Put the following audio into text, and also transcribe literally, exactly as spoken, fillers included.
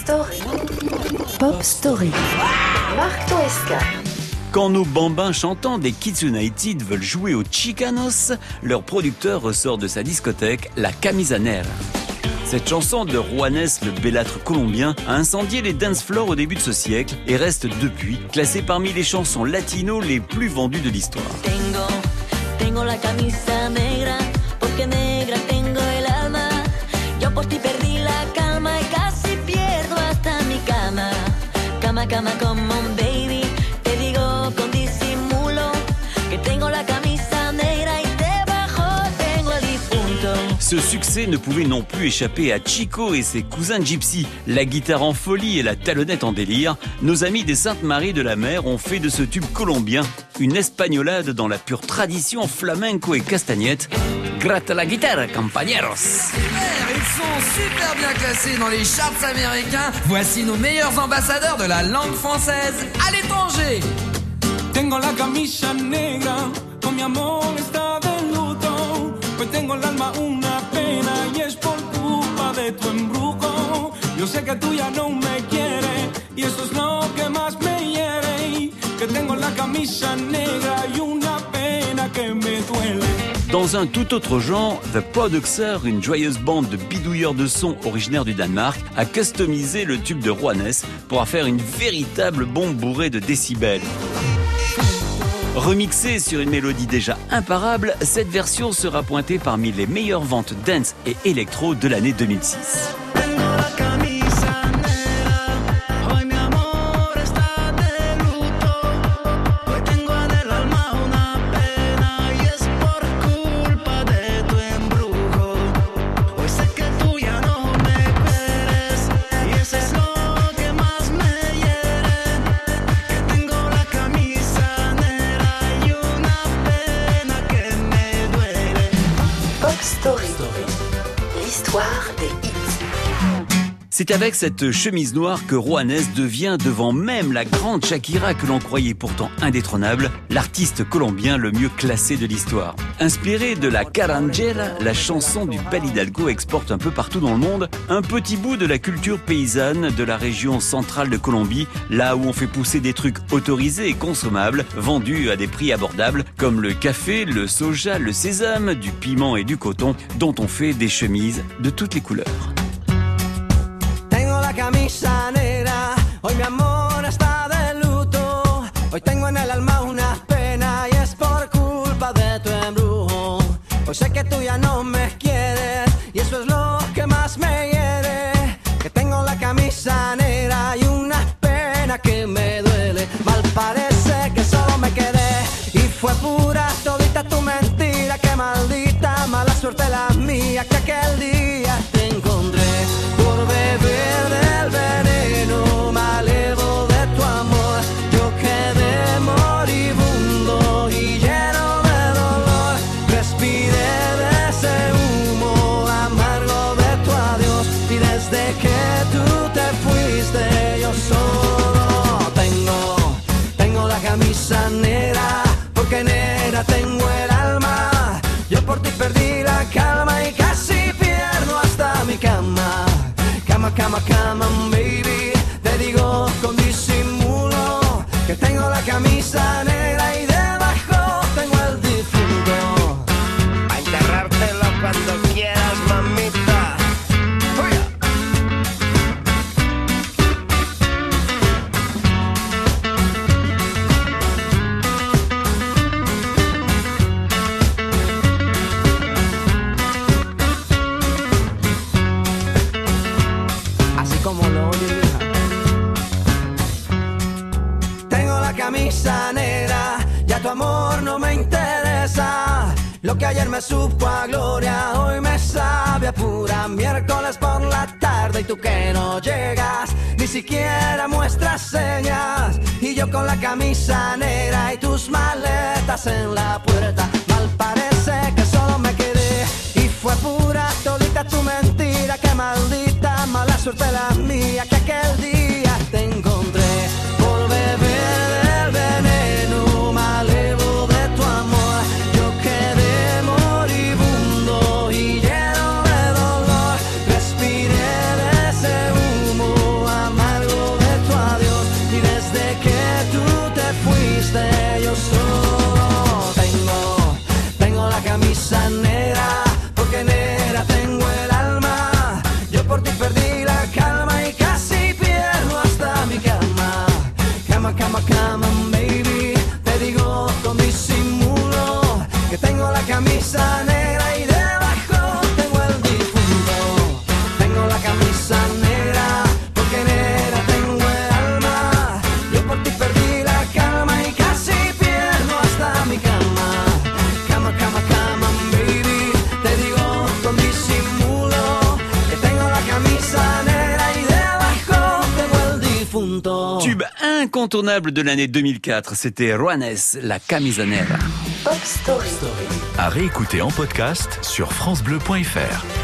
Story. Pop Story. Marc Toesca. Quand nos bambins chantants des Kids United veulent jouer aux Chicanos, leur producteur ressort de sa discothèque La Camisa Negra. Cette chanson de Juanes, le bellâtre colombien, a incendié les dance floors au début de ce siècle et reste depuis classée parmi les chansons latino les plus vendues de l'histoire. Tengo, tengo la camisa negra, porque negra tengo el alma. Yo por ti perdí la calma y casi pierdo hasta mi cama. Cama, cama, come on baby, te digo con disimulo que tengo la camisa negra y debajo tengo el difunto. Ce succès ne pouvait non plus échapper à Chico et ses cousins gypsy. La guitare en folie et la talonnette en délire, nos amis des Saintes-Maries de la Mer ont fait de ce tube colombien une espagnolade dans la pure tradition flamenco et castagnette. Grata la guitare, compañeros! Super, ils sont super bien classés dans les charts américains. Voici nos meilleurs ambassadeurs de la langue française à l'étranger. Tengo la camisa negra, con mi amor está de luto. Pues tengo el alma una pena y es por culpa de tu embrujo. Yo sé que tú ya no me quieres y eso es lo que más me hiere. Que tengo la camisa negra y una pena que me duele. Dans un tout autre genre, The Producers, une joyeuse bande de bidouilleurs de son originaire du Danemark, a customisé le tube de Juanes pour en faire une véritable bombe bourrée de décibels. Remixée sur une mélodie déjà imparable, cette version sera pointée parmi les meilleures ventes dance et électro de l'année deux mille six. L'histoire des hits. C'est avec cette chemise noire que Juanes devient, devant même la grande Shakira que l'on croyait pourtant indétrônable, l'artiste colombien le mieux classé de l'histoire. Inspiré de la Caranjera, la chanson du bel Hidalgo exporte un peu partout dans le monde un petit bout de la culture paysanne de la région centrale de Colombie, là où on fait pousser des trucs autorisés et consommables, vendus à des prix abordables, comme le café, le soja, le sésame, du piment et du coton, dont on fait des chemises de toutes les couleurs. La camisa negra, hoy mi amor está de luto. Hoy tengo en el alma una pena y es por culpa de tu embrujo. Hoy sé que tú ya no me quieres y eso es lo que más me hiere. Que tengo la camisa negra y una pena que me duele. Mal parece que solo me quedé y fue pura todita tu mentira. Que maldita mala suerte la mía que aquel día te encontré por beber del veneno malevo de tu amor. Yo quedé moribundo y lleno de dolor. Respiré de ese humo amargo de tu adiós. Y desde que tú te fuiste yo solo tengo, tengo la camisa negra. Porque negra tengo el alma. Yo por ti perdí la calma y casi pierdo hasta mi cama. Cama, cama, cama, baby. Te digo con disimulo que tengo la camisa negra y debajo tengo el difunto. A enterrártelo cuando quieras, mamita. ¡Fuera! Como lo oye, mija. Tengo la camisa negra, ya tu amor no me interesa. Lo que ayer me supo a gloria, hoy me sabe a pura. Miércoles por la tarde y tú que no llegas, ni siquiera muestras señas. Y yo con la camisa negra y tus maletas en la puerta. Mal parece que solo me quedé y fue pura todita tu mentira. Que maldita mala suerte la mía que aquel día te encontré por beber del veneno malevo de tu amor. Yo quedé moribundo y lleno de dolor. Respiré de ese humo L'incontournable de l'année deux mille quatre, c'était Juanes, la camisa negra. Pop Story. À réécouter en podcast sur francebleu point fr.